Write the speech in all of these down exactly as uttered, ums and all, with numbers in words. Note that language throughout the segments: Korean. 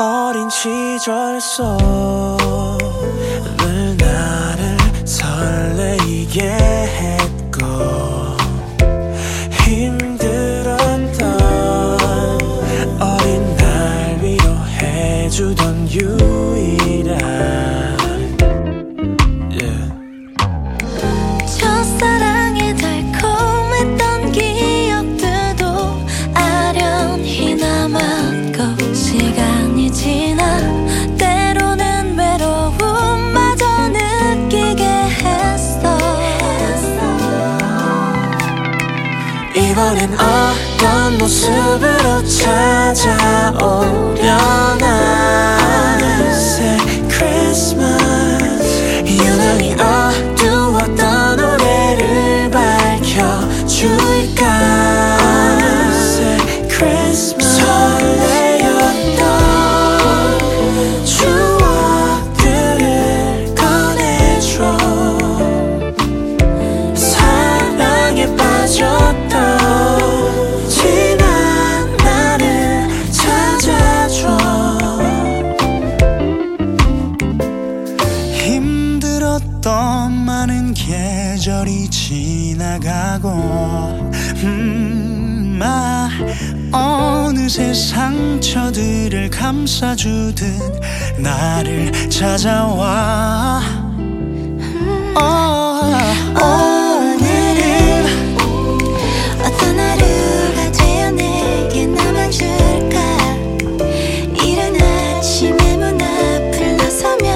어린 시절 속을 나를 설레이게 했고 힘들었던 어린 날 위로해주던 유일한 yeah. 첫사랑의 달콤했던 기억들도 아련히 남았고 시간이 지나 때로는 외로움마저 느끼게 했어. 이번엔 어떤 모습으로 찾아오려나. 어느새 크리스마스 유난히 어두웠던 노래를 밝혀줄까. 어느새 크리스마스 설레였던 추억들을 꺼내줘. 사랑에 빠졌던 지난 나를 찾아줘. 힘들었던 많은 계절이 지나가고 음, 아, 어느새 상처들을 감싸주듯 나를 찾아와. 어, 오늘은 어떤 하루가 되어 내게 남아줄까. 이른 아침에 문 앞을 나서면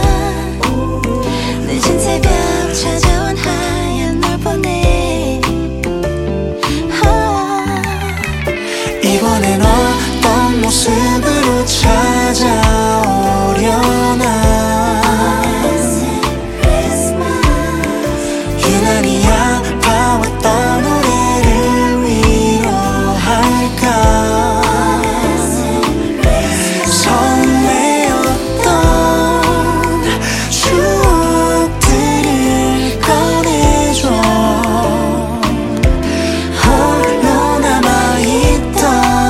늦은 새벽 찾아온 하얀 널 보내. 아, 이번엔 어떤 모습으로 찾아오려나. 유난히 아파왔던 노래를 위로할까. 설레었던 추억들을 꺼내줘. 홀로 남아있던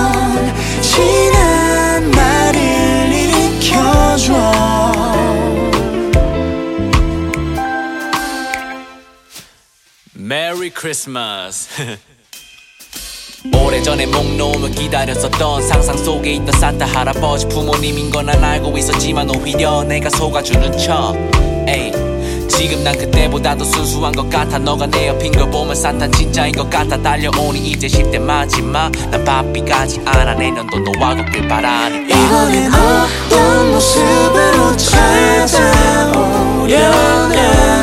지난 날을 일으켜줘. 메리 크리스마스. 오래전에 목 놓으며 기다렸었던 상상 속에 있던 산타 할아버지 부모님인 건 난 알고 있었지만 오히려 내가 속아주는 척. 에이, 지금 난 그때보다 더 순수한 것 같아. 너가 내 옆인 걸 보면 산타 진짜인 것 같아. 달려오니 이제 십 대 마지막. 난 바삐 가지 않아. 내년도 너와 걷길 바라니까. 이번엔 어떤 모습으로 찾아오려나.